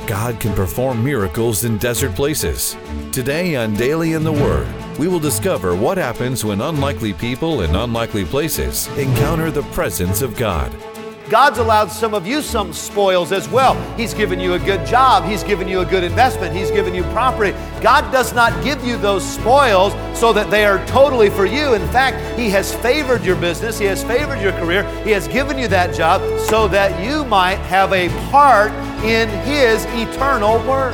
God can perform miracles in desert places. Today on Daily in the Word, we will discover what happens when unlikely people in unlikely places encounter the presence of God. God's allowed some of you some spoils as well. He's given you a good job. He's given you a good investment. He's given you property. God does not give you those spoils so that they are totally for you. In fact, He has favored your business. He has favored your career. He has given you that job so that you might have a part in His eternal work.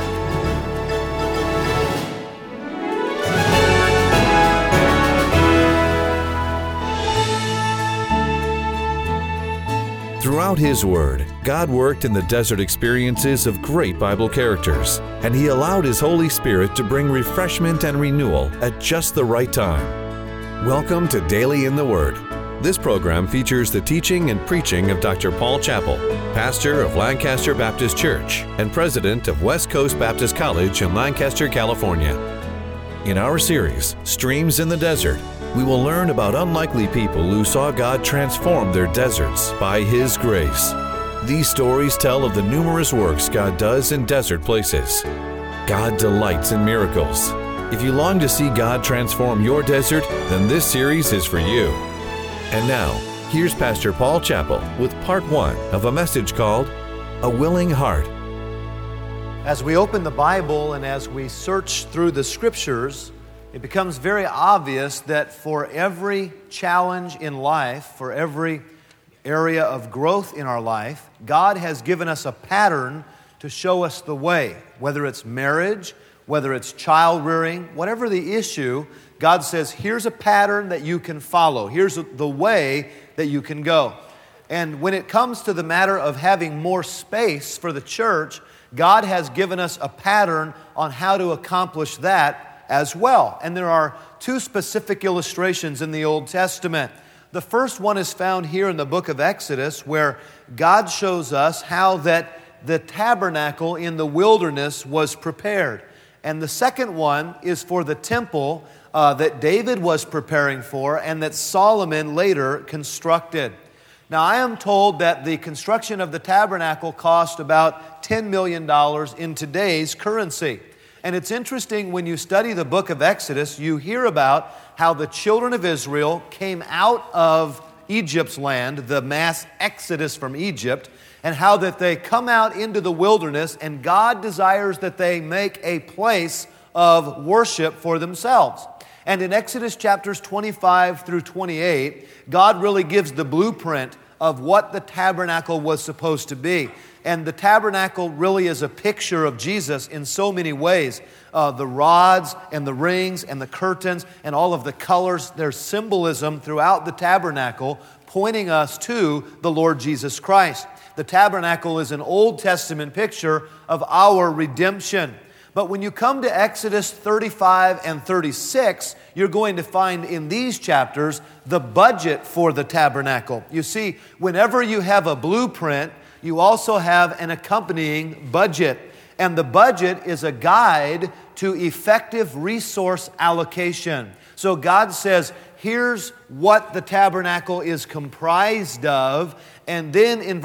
Throughout His Word, God worked in the desert experiences of great Bible characters, and He allowed His Holy Spirit to bring refreshment and renewal at just the right time. Welcome to Daily in the Word. This program features the teaching and preaching of Dr. Paul Chappell, pastor of Lancaster Baptist Church and president of West Coast Baptist College in Lancaster, California. In our series, Streams in the Desert, we will learn about unlikely people who saw God transform their deserts by His grace. These stories tell of the numerous works God does in desert places. God delights in miracles. If you long to see God transform your desert, then this series is for you. And now, here's Pastor Paul Chappell with part 1 of a message called A Willing Heart. As we open the Bible and as we search through the Scriptures, it becomes very obvious that for every challenge in life, for every area of growth in our life, God has given us a pattern to show us the way. Whether it's marriage, whether it's child rearing, whatever the issue, God says, here's a pattern that you can follow. Here's the way that you can go. And when it comes to the matter of having more space for the church, God has given us a pattern on how to accomplish that as well. And there are two specific illustrations in the Old Testament. The first one is found here in the book of Exodus, where God shows us how that the tabernacle in the wilderness was prepared. And the second one is for the temple that David was preparing for and that Solomon later constructed. Now, I am told that the construction of the tabernacle cost about $10 million in today's currency. And it's interesting when you study the book of Exodus, you hear about how the children of Israel came out of Egypt's land, the mass exodus from Egypt, and how that they come out into the wilderness, and God desires that they make a place of worship for themselves. And in Exodus chapters 25 through 28, God really gives the blueprint of what the tabernacle was supposed to be. And the tabernacle really is a picture of Jesus in so many ways. The rods and the rings and the curtains and all of the colors, there's symbolism throughout the tabernacle pointing us to the Lord Jesus Christ. The tabernacle is an Old Testament picture of our redemption. But when you come to Exodus 35 and 36, you're going to find in these chapters the budget for the tabernacle. You see, whenever you have a blueprint, you also have an accompanying budget. And the budget is a guide to effective resource allocation. So God says, here's what the tabernacle is comprised of. And then in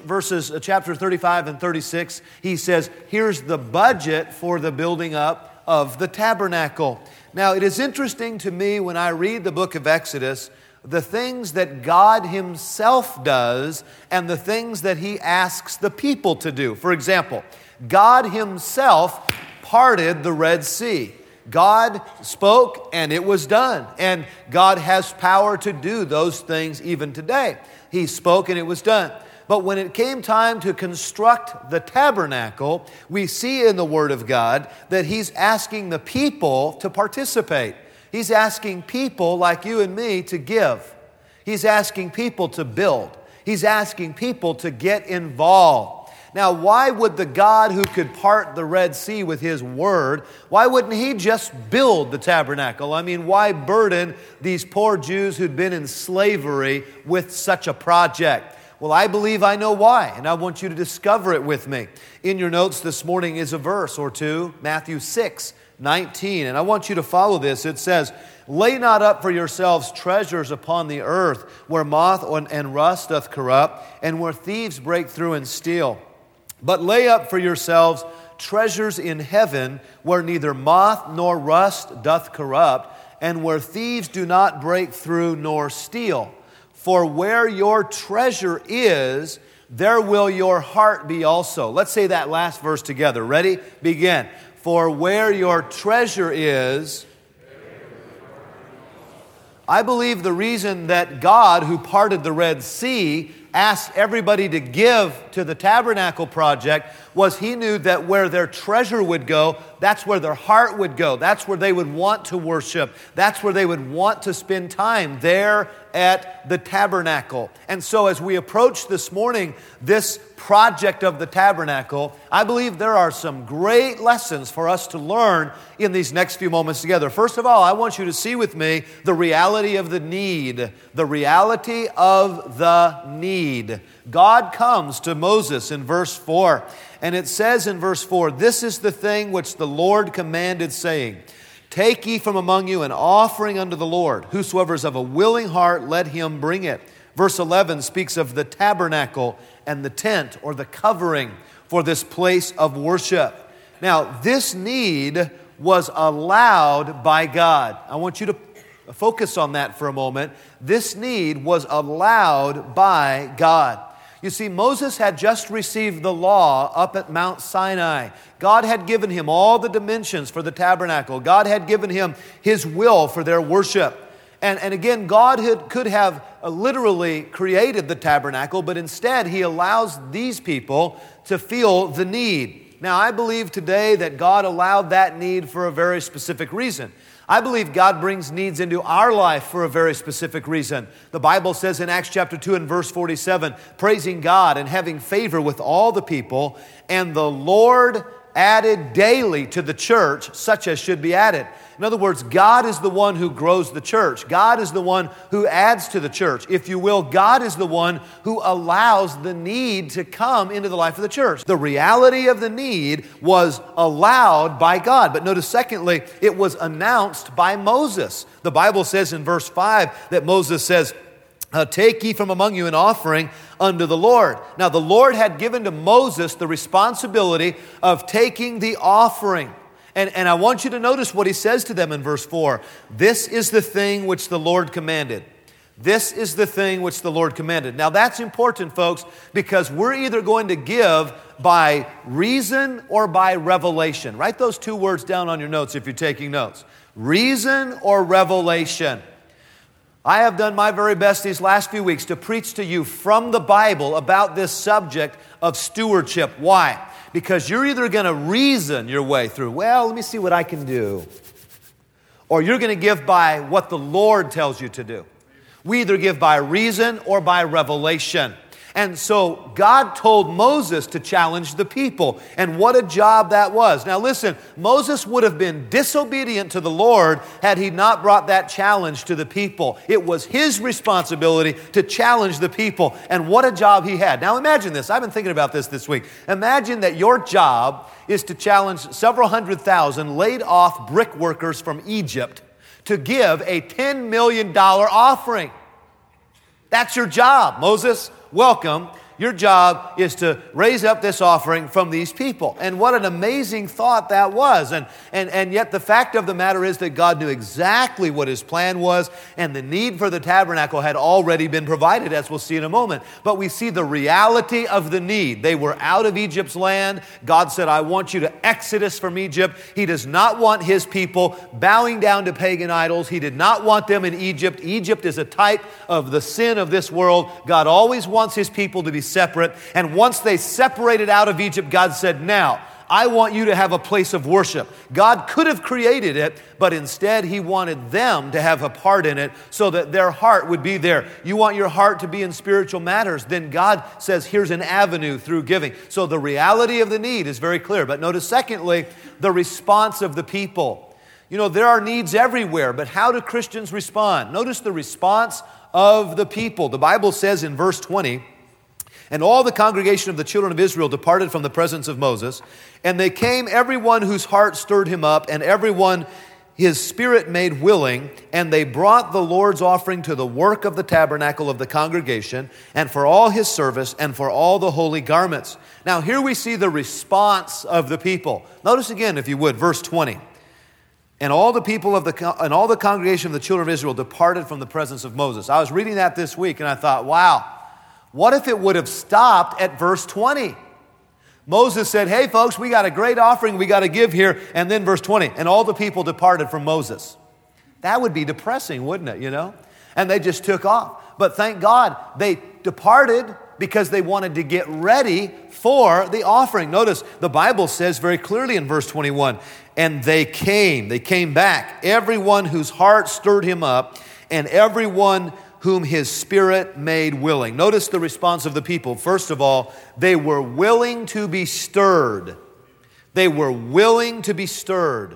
chapter 35 and 36, He says, here's the budget for the building up of the tabernacle. Now, it is interesting to me when I read the book of Exodus, the things that God Himself does and the things that He asks the people to do. For example, God Himself parted the Red Sea. God spoke and it was done. And God has power to do those things even today. He spoke and it was done. But when it came time to construct the tabernacle, we see in the Word of God that He's asking the people to participate. He's asking people like you and me to give. He's asking people to build. He's asking people to get involved. Now, why would the God who could part the Red Sea with His Word, why wouldn't He just build the tabernacle? I mean, why burden these poor Jews who'd been in slavery with such a project? Well, I believe I know why, and I want you to discover it with me. In your notes this morning is a verse or two, Matthew 6:19, and I want you to follow this. It says, "Lay not up for yourselves treasures upon the earth, where moth and rust doth corrupt, and where thieves break through and steal. But lay up for yourselves treasures in heaven, where neither moth nor rust doth corrupt, and where thieves do not break through nor steal. For where your treasure is, there will your heart be also. Let's say that last verse together. Ready? Begin. For where your treasure is... I believe the reason that God, who parted the Red Sea, asked everybody to give to the tabernacle project was He knew that where their treasure would go, that's where their heart would go. That's where they would want to worship. That's where they would want to spend time, there at the tabernacle. And so as we approach this morning this project of the tabernacle, I believe there are some great lessons for us to learn in these next few moments together. First of all, I want you to see with me the reality of the need. The reality of the need. God comes to Moses in verse 4, and it says in verse 4, "This is the thing which the Lord commanded, saying, Take ye from among you an offering unto the Lord. Whosoever is of a willing heart, let him bring it." Verse 11 speaks of the tabernacle and the tent, or the covering for this place of worship. Now, this need was allowed by God. I want you to focus on that for a moment. This need was allowed by God. You see, Moses had just received the law up at Mount Sinai. God had given him all the dimensions for the tabernacle. God had given him His will for their worship. And again, God could have literally created the tabernacle, but instead He allows these people to feel the need. Now, I believe today that God allowed that need for a very specific reason. I believe God brings needs into our life for a very specific reason. The Bible says in Acts chapter 2 and verse 47, praising God and having favor with all the people, and the Lord added daily to the church such as should be added. In other words, God is the one who grows the church. God is the one who adds to the church. If you will, God is the one who allows the need to come into the life of the church. The reality of the need was allowed by God. But notice, secondly, it was announced by Moses. The Bible says in verse 5 that Moses says, "Take ye from among you an offering unto the Lord." Now, the Lord had given to Moses the responsibility of taking the offering. And I want you to notice what he says to them in verse 4. "This is the thing which the Lord commanded." This is the thing which the Lord commanded. Now, that's important, folks, because we're either going to give by reason or by revelation. Write those two words down on your notes if you're taking notes. Reason or revelation. I have done my very best these last few weeks to preach to you from the Bible about this subject of stewardship. Why? Because you're either going to reason your way through, well, let me see what I can do. Or you're going to give by what the Lord tells you to do. We either give by reason or by revelation. And so God told Moses to challenge the people. And what a job that was. Now listen, Moses would have been disobedient to the Lord had he not brought that challenge to the people. It was his responsibility to challenge the people. And what a job he had. Now imagine this. I've been thinking about this week. Imagine that your job is to challenge several 100,000 laid off brick workers from Egypt to give a $10 million offering. That's your job, Moses. Welcome. Your job is to raise up this offering from these people. And what an amazing thought that was. And yet the fact of the matter is that God knew exactly what His plan was, and the need for the tabernacle had already been provided, as we'll see in a moment. But we see the reality of the need. They were out of Egypt's land. God said, I want you to exodus from Egypt. He does not want His people bowing down to pagan idols. He did not want them in Egypt. Egypt is a type of the sin of this world. God always wants His people to be separate. And once they separated out of Egypt, God said, now, I want you to have a place of worship. God could have created it, but instead He wanted them to have a part in it so that their heart would be there. You want your heart to be in spiritual matters, then God says, here's an avenue through giving. So the reality of the need is very clear. But notice, secondly, the response of the people. You know, there are needs everywhere, but how do Christians respond? Notice the response of the people. The Bible says in verse 20, "And all the congregation of the children of Israel departed from the presence of Moses, and they came, everyone whose heart stirred him up, and everyone his spirit made willing, and they brought the Lord's offering to the work of the tabernacle of the congregation, and for all his service, and for all the holy garments. Now here we see the response of the people. Notice again, if you would, verse 20. And all the people and all the congregation of the children of Israel departed from the presence of Moses. I was reading that this week, and I thought, wow, what if it would have stopped at verse 20? Moses said, hey folks, we got a great offering we got to give here. And then verse 20, and all the people departed from Moses. That would be depressing, wouldn't it, And they just took off. But thank God they departed because they wanted to get ready for the offering. Notice the Bible says very clearly in verse 21, and they came back, everyone whose heart stirred him up, and everyone whom his spirit made willing. Notice the response of the people. First of all, they were willing to be stirred. They were willing to be stirred.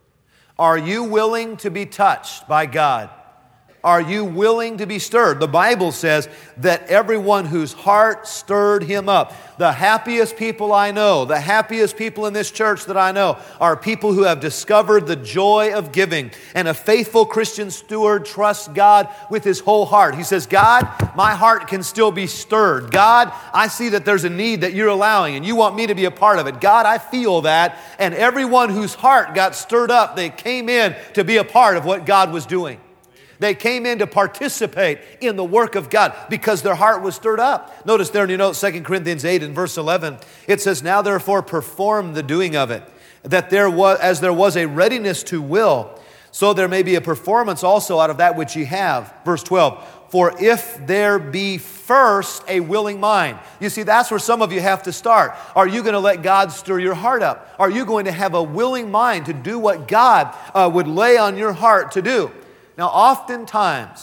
Are you willing to be touched by God? Are you willing to be stirred? The Bible says that everyone whose heart stirred him up. The happiest people I know, the happiest people in this church that I know are people who have discovered the joy of giving. And a faithful Christian steward trusts God with his whole heart. He says, God, my heart can still be stirred. God, I see that there's a need that you're allowing and you want me to be a part of it. God, I feel that. And everyone whose heart got stirred up, they came in to be a part of what God was doing. They came in to participate in the work of God because their heart was stirred up. Notice there in your notes, 2 Corinthians 8 and verse 11, it says, now therefore perform the doing of it, that as there was a readiness to will, so there may be a performance also out of that which ye have. Verse 12, for if there be first a willing mind. You see, that's where some of you have to start. Are you going to let God stir your heart up? Are you going to have a willing mind to do what God would lay on your heart to do? Now, oftentimes,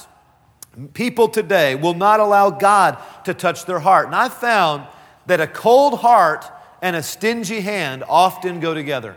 people today will not allow God to touch their heart. And I've found that a cold heart and a stingy hand often go together.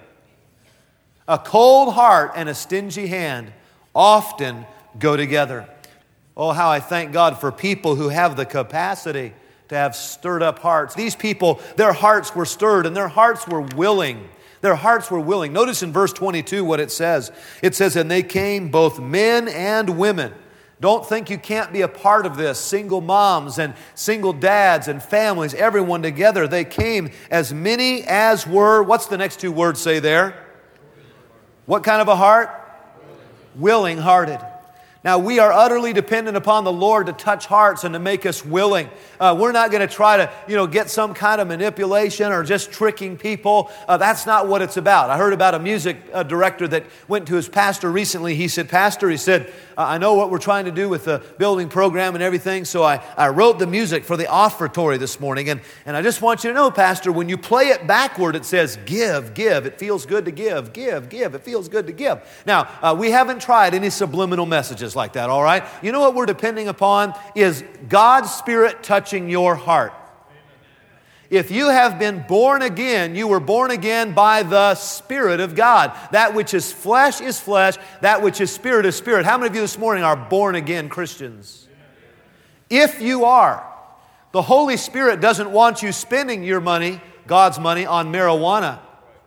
A cold heart and a stingy hand often go together. Oh, how I thank God for people who have the capacity to have stirred up hearts. These people, their hearts were stirred and their hearts were willing. Their hearts were willing. Notice in verse 22 what it says. It says, and they came both men and women. Don't think you can't be a part of this. Single moms and single dads and families, everyone together. They came as many as were, what's the next two words say there? What kind of a heart? Willing-hearted. Now, we are utterly dependent upon the Lord to touch hearts and to make us willing. We're not going to try to, get some kind of manipulation or just tricking people. That's not what it's about. I heard about a music director that went to his pastor recently. He said, Pastor, I know what we're trying to do with the building program and everything, so I wrote the music for the offertory this morning. And I just want you to know, Pastor, when you play it backward, it says, give. It feels good to give. It feels good to give. Now, we haven't tried any subliminal messages like that, all right? You know what we're depending upon is God's Spirit touching your heart. If you have been born again, you were born again by the Spirit of God. That which is flesh, that which is spirit. How many of you this morning are born again Christians? If you are, the Holy Spirit doesn't want you spending your money, God's money, on marijuana.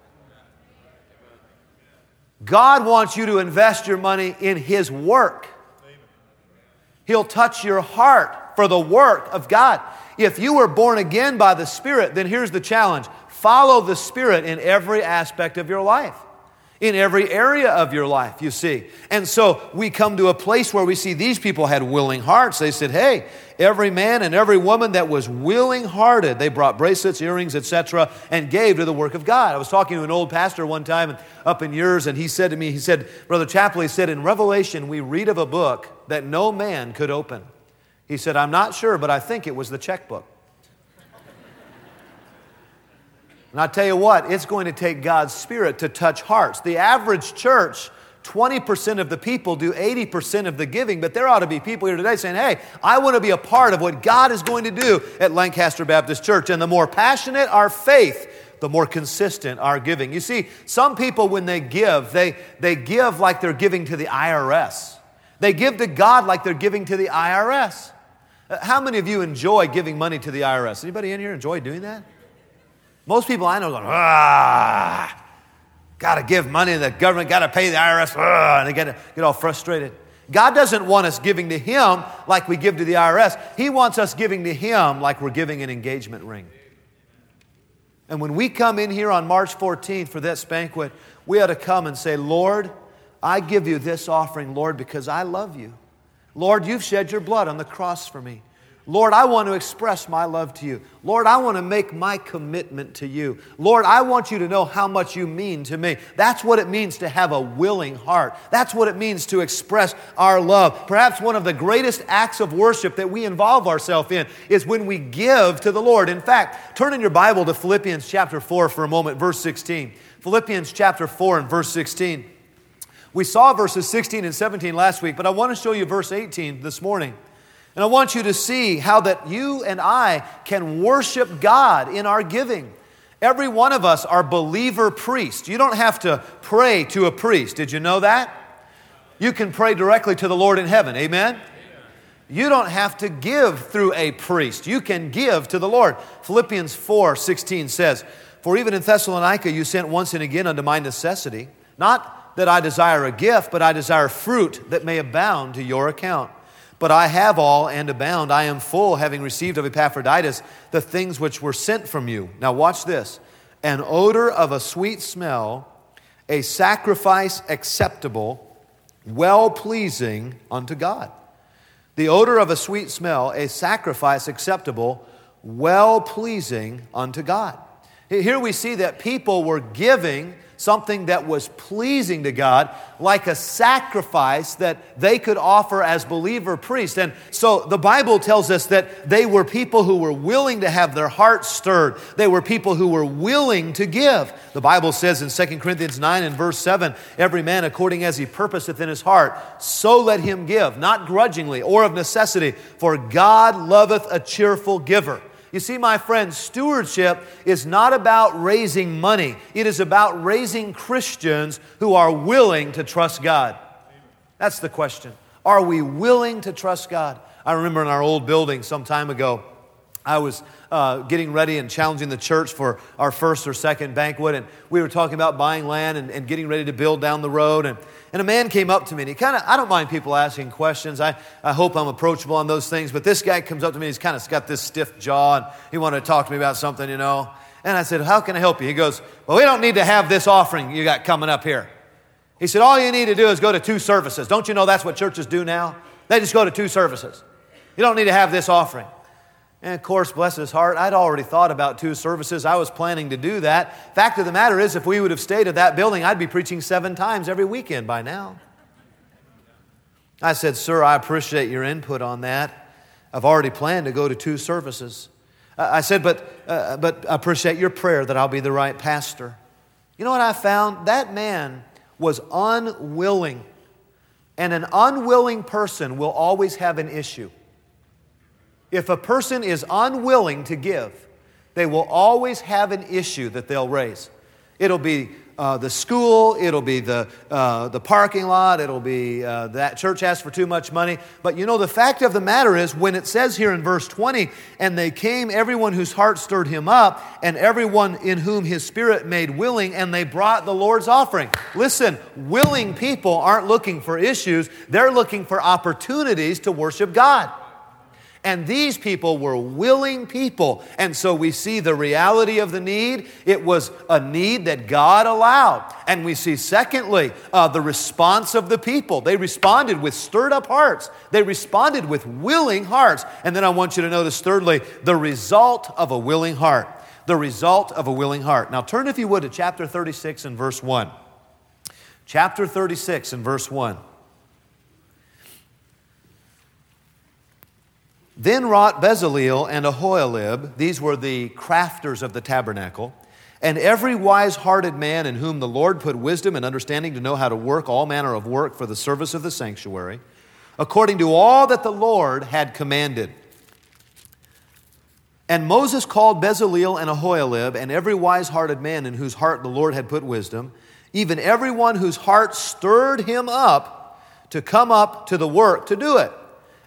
God wants you to invest your money in His work. He'll touch your heart for the work of God. If you were born again by the Spirit, then here's the challenge. Follow the Spirit in every aspect of your life. In every area of your life, you see. And so we come to a place where we see these people had willing hearts. They said, hey, every man and every woman that was willing-hearted, they brought bracelets, earrings, etc., and gave to the work of God. I was talking to an old pastor one time up in yours, and he said to me, Brother Chapley said, in Revelation, we read of a book that no man could open. He said, I'm not sure, but I think it was the checkbook. And I tell you what, it's going to take God's Spirit to touch hearts. The average church, 20% of the people do 80% of the giving, but there ought to be people here today saying, hey, I want to be a part of what God is going to do at Lancaster Baptist Church. And the more passionate our faith, the more consistent our giving. You see, some people when they give, they give like they're giving to the IRS. They give to God like they're giving to the IRS. How many of you enjoy giving money to the IRS? Anybody in here enjoy doing that? Most people I know are going, God, Got to give money to the government, got to pay the IRS, and they get all frustrated. God doesn't want us giving to Him like we give to the IRS. He wants us giving to Him like we're giving an engagement ring. And when we come in here on March 14th for this banquet, we ought to come and say, Lord, I give you this offering, Lord, because I love you. Lord, you've shed your blood on the cross for me. Lord, I want to express my love to you. Lord, I want to make my commitment to you. Lord, I want you to know how much you mean to me. That's what it means to have a willing heart. That's what it means to express our love. Perhaps one of the greatest acts of worship that we involve ourselves in is when we give to the Lord. In fact, turn in your Bible to Philippians chapter 4 for a moment, verse 16. Philippians chapter 4 and verse 16. We saw verses 16 and 17 last week, but I want to show you verse 18 this morning. And I want you to see how that you and I can worship God in our giving. Every one of us are believer priests. You don't have to pray to a priest. Did you know that? You can pray directly to the Lord in heaven. Amen? You don't have to give through a priest. You can give to the Lord. Philippians 4:16 says, For even in Thessalonica you sent once and again unto my necessity, not that I desire a gift, but I desire fruit that may abound to your account. But I have all and abound. I am full, having received of Epaphroditus the things which were sent from you. Now watch this. An odor of a sweet smell, a sacrifice acceptable, well-pleasing unto God. The odor of a sweet smell, a sacrifice acceptable, well-pleasing unto God. Here we see that people were giving something that was pleasing to God, like a sacrifice that they could offer as believer priests. And so the Bible tells us that they were people who were willing to have their hearts stirred. They were people who were willing to give. The Bible says in 2 Corinthians 9 and verse 7, Every man according as he purposeth in his heart, so let him give, not grudgingly or of necessity, for God loveth a cheerful giver. You see, my friends, stewardship is not about raising money. It is about raising Christians who are willing to trust God. That's the question. Are we willing to trust God? I remember in our old building some time ago, I was getting ready and challenging the church for our first or second banquet, and we were talking about buying land and getting ready to build down the road, and a man came up to me, and I don't mind people asking questions. I hope I'm approachable on those things, but this guy comes up to me, he's kind of got this stiff jaw, and he wanted to talk to me about something, And I said, how can I help you? He goes, well, we don't need to have this offering you got coming up here. He said, all you need to do is go to 2 services. Don't you know that's what churches do now? They just go to 2 services. You don't need to have this offering. And of course, bless his heart, I'd already thought about 2 services. I was planning to do that. Fact of the matter is, if we would have stayed at that building, I'd be preaching 7 times every weekend by now. I said, sir, I appreciate your input on that. I've already planned to go to 2 services. I said, but I appreciate your prayer that I'll be the right pastor. You know what I found? That man was unwilling. And an unwilling person will always have an issue. If a person is unwilling to give, they will always have an issue that they'll raise. It'll be the school, it'll be the parking lot, it'll be that church asked for too much money. But you know, the fact of the matter is, when it says here in verse 20, and they came, everyone whose heart stirred him up, and everyone in whom his spirit made willing, and they brought the Lord's offering. Listen, willing people aren't looking for issues, they're looking for opportunities to worship God. And these people were willing people. And so we see the reality of the need. It was a need that God allowed. And we see, secondly, the response of the people. They responded with stirred up hearts. They responded with willing hearts. And then I want you to notice, thirdly, the result of a willing heart. The result of a willing heart. Now turn, if you would, to chapter 36 and verse 1. Chapter 36 and verse 1. Then wrought Bezaleel and Aholiab, these were the crafters of the tabernacle, and every wise-hearted man in whom the Lord put wisdom and understanding to know how to work all manner of work for the service of the sanctuary, according to all that the Lord had commanded. And Moses called Bezaleel and Aholiab, and every wise-hearted man in whose heart the Lord had put wisdom, even everyone whose heart stirred him up to come up to the work to do it.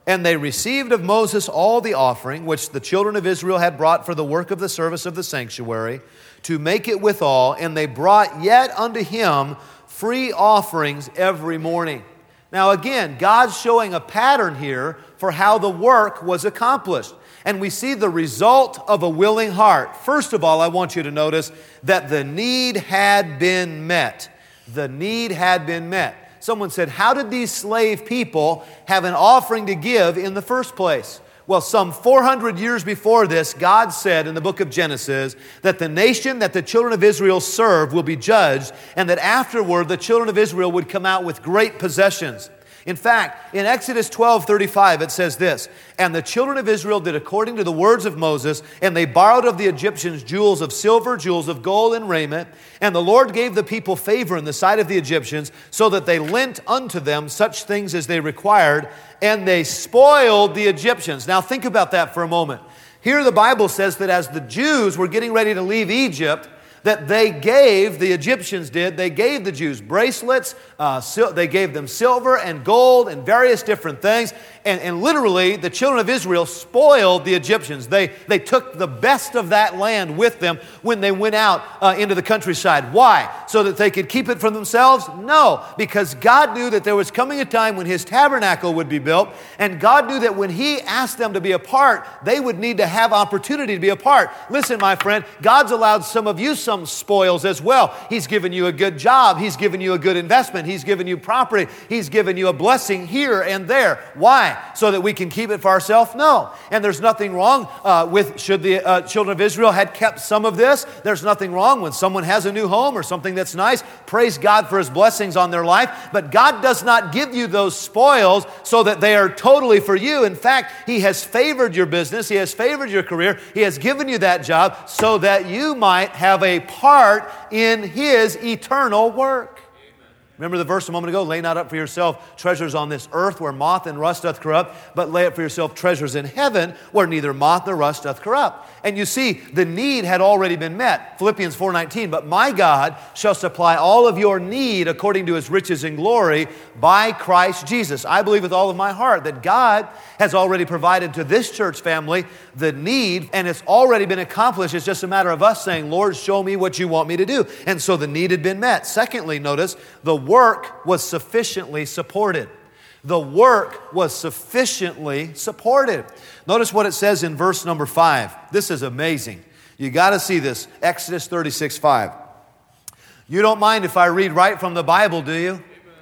And they received of Moses all the offering which the children of Israel had brought for the work of the service of the sanctuary, to make it withal, and they brought yet unto him free offerings every morning. Now again, God's showing a pattern here for how the work was accomplished. And we see the result of a willing heart. First of all, I want you to notice that the need had been met. The need had been met. Someone said, how did these slave people have an offering to give in the first place? Well, some 400 years before this, God said in the book of Genesis that the nation that the children of Israel serve will be judged, and that afterward the children of Israel would come out with great possessions. In fact, in Exodus 12:35, it says this, and the children of Israel did according to the words of Moses, and they borrowed of the Egyptians jewels of silver, jewels of gold, and raiment. And the Lord gave the people favor in the sight of the Egyptians, so that they lent unto them such things as they required, and they spoiled the Egyptians. Now think about that for a moment. Here the Bible says that as the Jews were getting ready to leave Egypt, that they gave, the Egyptians did, they gave the Jews bracelets, they gave them silver and gold and various different things. And literally, the children of Israel spoiled the Egyptians. They took the best of that land with them when they went out into the countryside. Why? So that they could keep it for themselves? No, because God knew that there was coming a time when His tabernacle would be built, and God knew that when He asked them to be a part, they would need to have opportunity to be a part. Listen, my friend, God's allowed some of you some spoils as well. He's given you a good job. He's given you a good investment. He's given you property. He's given you a blessing here and there. Why? So that we can keep it for ourselves? No. And there's nothing wrong should the children of Israel had kept some of this. There's nothing wrong when someone has a new home or something that's nice. Praise God for His blessings on their life. But God does not give you those spoils so that they are totally for you. In fact, He has favored your business. He has favored your career. He has given you that job so that you might have a part in His eternal work. Remember the verse a moment ago, lay not up for yourself treasures on this earth where moth and rust doth corrupt, but lay up for yourself treasures in heaven where neither moth nor rust doth corrupt. And you see, the need had already been met. Philippians 4:19, but my God shall supply all of your need according to His riches in glory by Christ Jesus. I believe with all of my heart that God has already provided to this church family the need, and it's already been accomplished. It's just a matter of us saying, Lord, show me what you want me to do. And so the need had been met. Secondly, notice, the work was sufficiently supported. The work was sufficiently supported. Notice what it says in verse number 5. This is amazing. You got to see this. Exodus 36:5. You don't mind if I read right from the Bible, do you?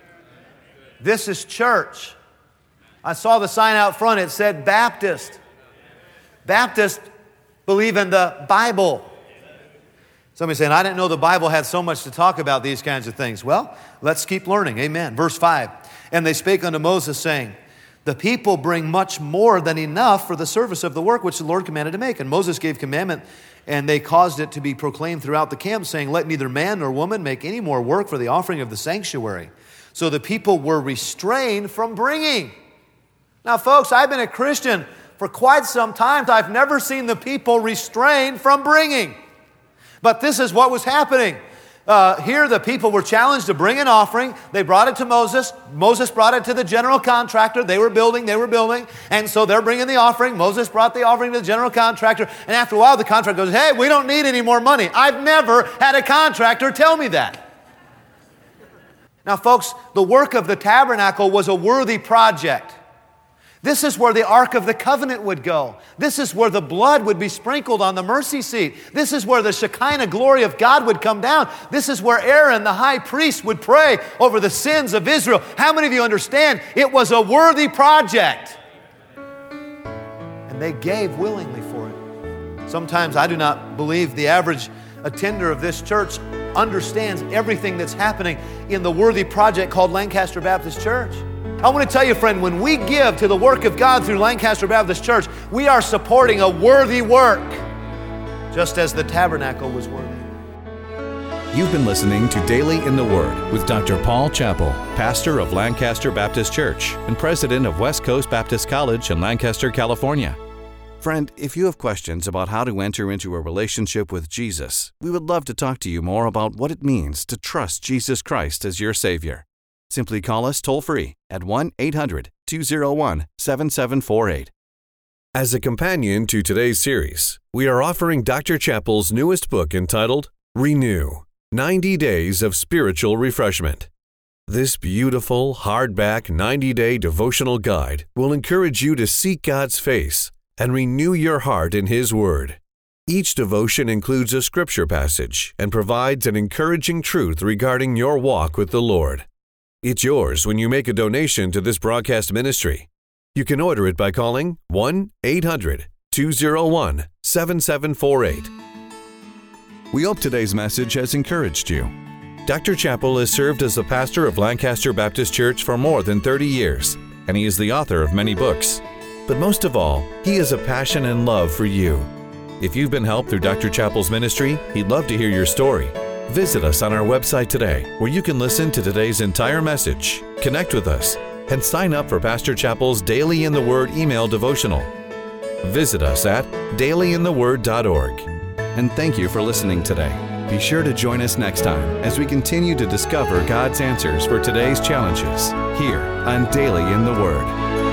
This is church. I saw the sign out front. It said Baptist. Baptists believe in the Bible. Somebody saying, I didn't know the Bible had so much to talk about these kinds of things. Well, let's keep learning. Amen. Verse 5. And they spake unto Moses, saying, the people bring much more than enough for the service of the work which the Lord commanded to make. And Moses gave commandment, and they caused it to be proclaimed throughout the camp, saying, let neither man nor woman make any more work for the offering of the sanctuary. So the people were restrained from bringing. Now, folks, I've been a Christian for quite some time. I've never seen the people restrained from bringing. But this is what was happening. Here the people were challenged to bring an offering. They brought it to Moses. Moses brought it to the general contractor. They were building. And so they're bringing the offering. Moses brought the offering to the general contractor. And after a while, the contractor goes, hey, we don't need any more money. I've never had a contractor tell me that. Now, folks, the work of the tabernacle was a worthy project. This is where the Ark of the Covenant would go. This is where the blood would be sprinkled on the mercy seat. This is where the Shekinah glory of God would come down. This is where Aaron, the high priest, would pray over the sins of Israel. How many of you understand it was a worthy project? And they gave willingly for it. Sometimes I do not believe the average attender of this church understands everything that's happening in the worthy project called Lancaster Baptist Church. I want to tell you, friend, when we give to the work of God through Lancaster Baptist Church, we are supporting a worthy work, just as the tabernacle was worthy. You've been listening to Daily in the Word with Dr. Paul Chappell, pastor of Lancaster Baptist Church and president of West Coast Baptist College in Lancaster, California. Friend, if you have questions about how to enter into a relationship with Jesus, we would love to talk to you more about what it means to trust Jesus Christ as your Savior. Simply call us toll-free at 1-800 800-201-7748. As a companion to today's series, we are offering Dr. Chappell's newest book entitled Renew, 90 Days of Spiritual Refreshment. This beautiful, hardback 90-day devotional guide will encourage you to seek God's face and renew your heart in His Word. Each devotion includes a scripture passage and provides an encouraging truth regarding your walk with the Lord. It's yours when you make a donation to this broadcast ministry. You can order it by calling 1-800-201-7748. We hope today's message has encouraged you. Dr. Chappell has served as the pastor of Lancaster Baptist Church for more than 30 years, and he is the author of many books. But most of all, he has a passion and love for you. If you've been helped through Dr. Chappell's ministry, he'd love to hear your story. Visit us on our website today, where you can listen to today's entire message, connect with us, and sign up for Pastor Chappell's Daily in the Word email devotional. Visit us at dailyintheword.org. And thank you for listening today. Be sure to join us next time as we continue to discover God's answers for today's challenges here on Daily in the Word.